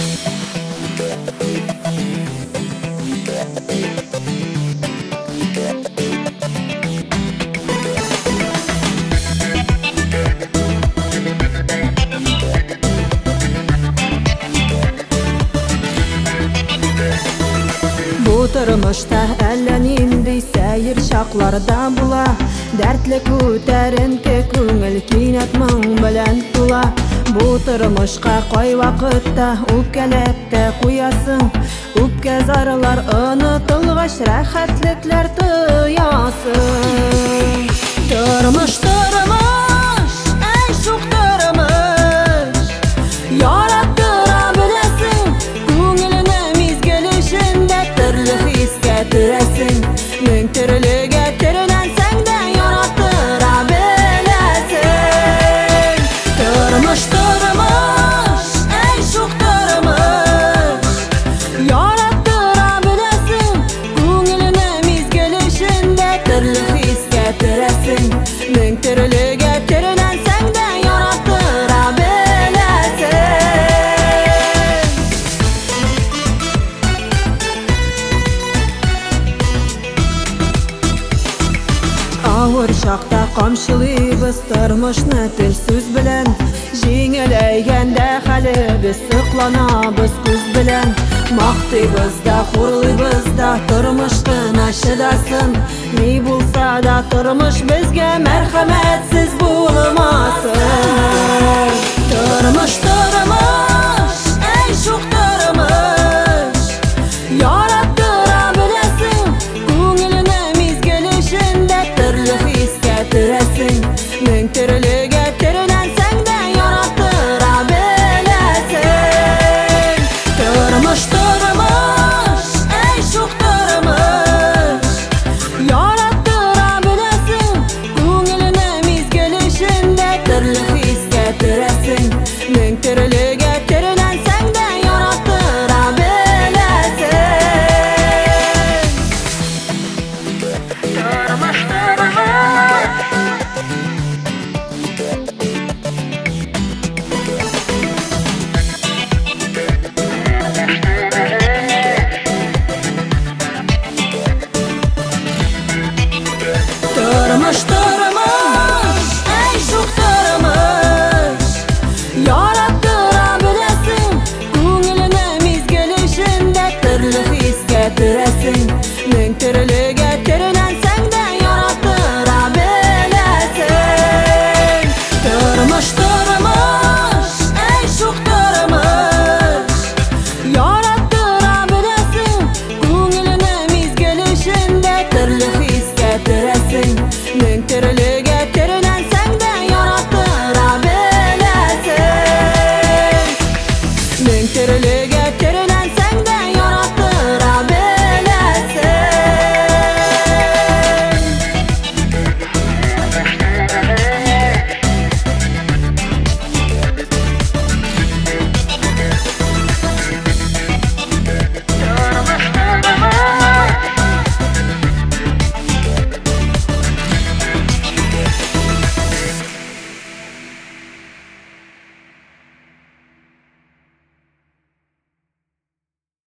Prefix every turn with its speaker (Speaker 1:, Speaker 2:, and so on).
Speaker 1: Тұрмышта әлі нендей сәйір шақларда була, дәртлі көтәрінке көңіл кинәт мұң білән тула. Бұл тұрмышқа қой вақытта үпкәләп тә қуясың, үпкә зарылар ұнытылғаш рәхәтлекләр тыясың. Тұрмыш, тұрмыш, әй шуқ тұрмыш, яраттыра білесің, көңіліні мезгіл ішінде түрлі хискә түрәсің. Мең түрліге түрленсәң дә яраттыра білесің. Тұрмыш, тұрмыш, әй шуқ тұрмыш, яраттыра білесің, көңіліні мезгіл ішінде түрлі хискә түрәсің. Мең түрліге түрленсәң дә яраттыра білесің. Ауыр шақта қамшылыйбыз тұрмышны тел сөз білән, жеңеләйгәндә хәлебез сықланабыз күз білән. Мақтыйбыз да, хурлыйбыз да, тұрмыш кына шыдасын. Ни булса да тұрмыш безгә мәрхәмәтсез булмасын. Тұрмыш,